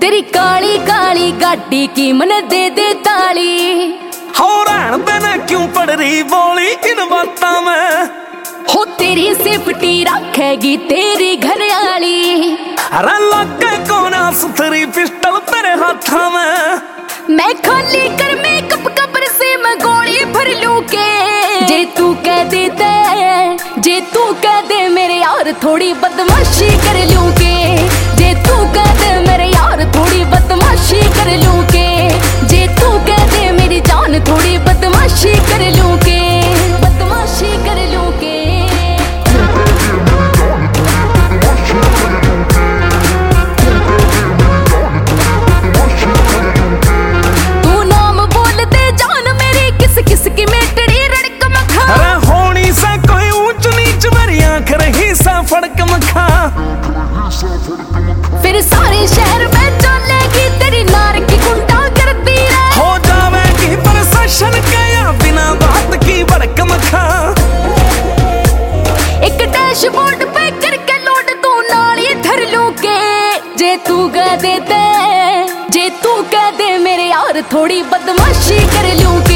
तेरी काली काली गाड़ी की मन दे दे ताली। हो रहन देना क्यों पड़ रही बोली इन बातों में। हो तेरी सेफ्टी रखेगी तेरी घरवाली। अरे लगे कोना सुथरी पिस्टल तेरे हाथों में। मैं खाली कर मेकअप कब्र से मैं गोली भर लूं के। जे तू कह दे मेरे यार थोड़ी बदमाशी कर लूं के। जे तू कह दे मेरे यार थोड़ी बदमाशी कर लूं के। जे तू कह दे मेरी जान थोड़ी बदमाशी कर लूं के। बदमाशी कर लूं के। तू नाम बोल दे जान मेरी किस किस की मेटड़ी रड़क मखा। अरे होनी सा कोई ऊंच नीच मेरी आंख रही सा फड़क मखा। फिर सारे शहर में चलेगी तेरी नार की गुंडा करती रे। हो जावेगी प्रशासन के या बिना बात की भड़क मखा। एक डैशबोर्ड पे करके लोड तू नाली धर लूं के। जे तू कह दे मेरे यार थोड़ी बदमाशी कर लूं के।